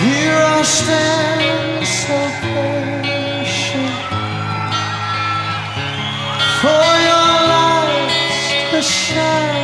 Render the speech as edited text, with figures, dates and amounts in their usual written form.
Here I stand so patient for your lights to shine.